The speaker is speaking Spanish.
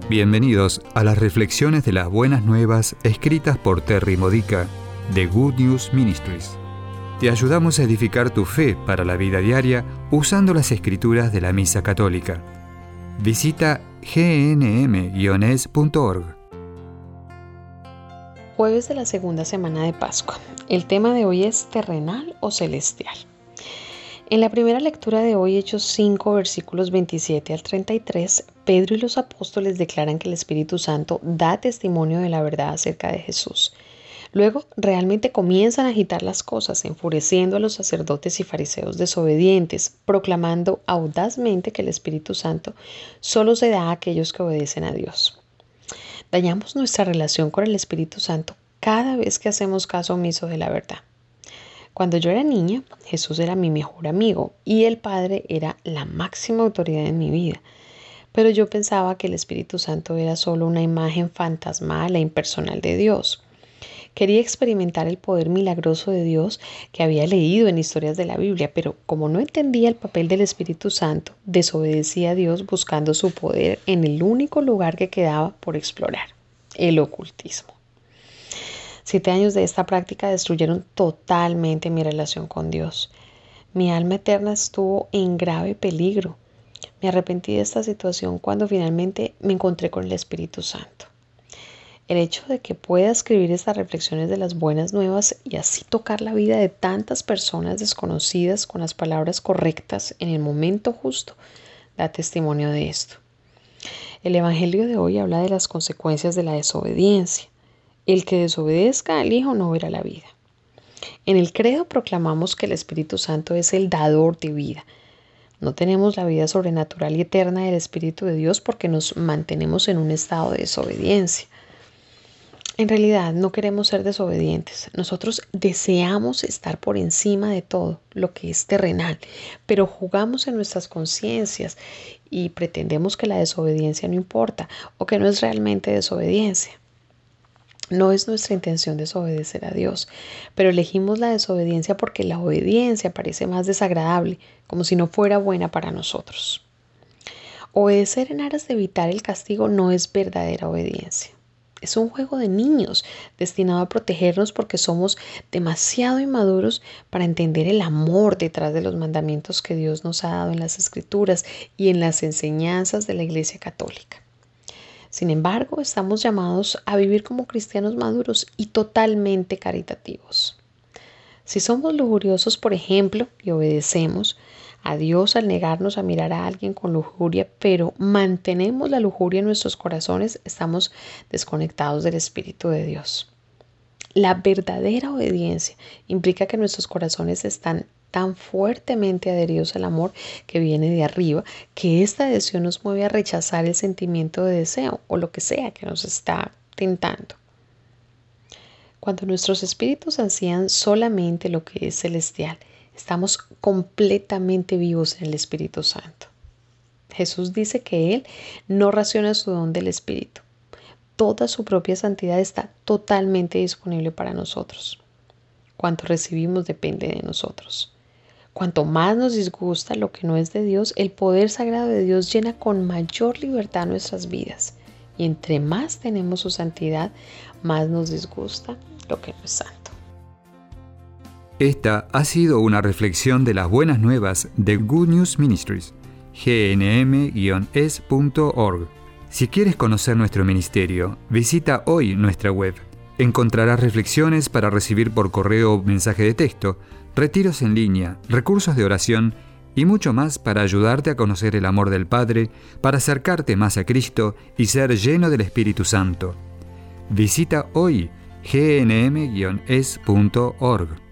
Bienvenidos a las reflexiones de las buenas nuevas escritas por Terry Modica de Good News Ministries. Te ayudamos a edificar tu fe para la vida diaria usando las escrituras de la Misa Católica. Visita gnm-es.org. Jueves de la segunda semana de Pascua. El tema de hoy es terrenal o celestial. En la primera lectura de hoy, Hechos 5, versículos 27 al 33, Pedro y los apóstoles declaran que el Espíritu Santo da testimonio de la verdad acerca de Jesús. Luego, realmente comienzan a agitar las cosas, enfureciendo a los sacerdotes y fariseos desobedientes, proclamando audazmente que el Espíritu Santo solo se da a aquellos que obedecen a Dios. Dañamos nuestra relación con el Espíritu Santo cada vez que hacemos caso omiso de la verdad. Cuando yo era niña, Jesús era mi mejor amigo y el Padre era la máxima autoridad en mi vida. Pero yo pensaba que el Espíritu Santo era solo una imagen fantasmal e impersonal de Dios. Quería experimentar el poder milagroso de Dios que había leído en historias de la Biblia, pero como no entendía el papel del Espíritu Santo, desobedecí a Dios buscando su poder en el único lugar que quedaba por explorar, el ocultismo. 7 años de esta práctica destruyeron totalmente mi relación con Dios. Mi alma eterna estuvo en grave peligro. Me arrepentí de esta situación cuando finalmente me encontré con el Espíritu Santo. El hecho de que pueda escribir estas reflexiones de las buenas nuevas y así tocar la vida de tantas personas desconocidas con las palabras correctas en el momento justo da testimonio de esto. El Evangelio de hoy habla de las consecuencias de la desobediencia. El que desobedezca al Hijo no verá la vida. En el credo proclamamos que el Espíritu Santo es el dador de vida. No tenemos la vida sobrenatural y eterna del Espíritu de Dios porque nos mantenemos en un estado de desobediencia. En realidad no queremos ser desobedientes. Nosotros deseamos estar por encima de todo lo que es terrenal, pero jugamos en nuestras conciencias y pretendemos que la desobediencia no importa o que no es realmente desobediencia. No es nuestra intención desobedecer a Dios, pero elegimos la desobediencia porque la obediencia parece más desagradable, como si no fuera buena para nosotros. Obedecer en aras de evitar el castigo no es verdadera obediencia. Es un juego de niños destinado a protegernos porque somos demasiado inmaduros para entender el amor detrás de los mandamientos que Dios nos ha dado en las Escrituras y en las enseñanzas de la Iglesia Católica. Sin embargo, estamos llamados a vivir como cristianos maduros y totalmente caritativos. Si somos lujuriosos, por ejemplo, y obedecemos a Dios al negarnos a mirar a alguien con lujuria, pero mantenemos la lujuria en nuestros corazones, estamos desconectados del Espíritu de Dios. La verdadera obediencia implica que nuestros corazones están tan fuertemente adheridos al amor que viene de arriba, que esta adhesión nos mueve a rechazar el sentimiento de deseo o lo que sea que nos está tentando. Cuando nuestros espíritus ansían solamente lo que es celestial, estamos completamente vivos en el Espíritu Santo. Jesús dice que Él no raciona su don del Espíritu. Toda su propia santidad está totalmente disponible para nosotros. Cuanto recibimos depende de nosotros. Cuanto más nos disgusta lo que no es de Dios, el poder sagrado de Dios llena con mayor libertad nuestras vidas. Y entre más tenemos su santidad, más nos disgusta lo que no es santo. Esta ha sido una reflexión de las buenas nuevas de Good News Ministries, gnm-es.org. Si quieres conocer nuestro ministerio, visita hoy nuestra web. Encontrarás reflexiones para recibir por correo o mensaje de texto, retiros en línea, recursos de oración y mucho más para ayudarte a conocer el amor del Padre, para acercarte más a Cristo y ser lleno del Espíritu Santo. Visita hoy gnm-es.org.